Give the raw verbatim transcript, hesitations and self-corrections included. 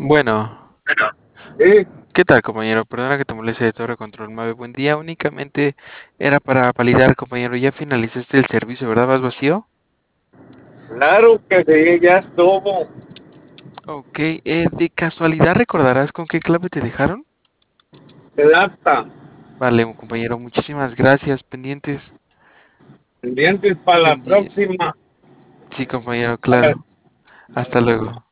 Bueno, Sí, ¿qué tal, compañero? Perdona que te moleste de Torre Control nueve. Buen día, únicamente era para validar, compañero. Ya finalizaste el servicio, ¿verdad? ¿Vas vacío? claro que sí, ya estuvo. Ok, eh, de casualidad recordarás con qué clave te dejaron. El acta, Vale, compañero, muchísimas gracias. Pendientes. pendientes para la Pendi- próxima. sí, compañero, Vale, claro. Hasta vale. luego.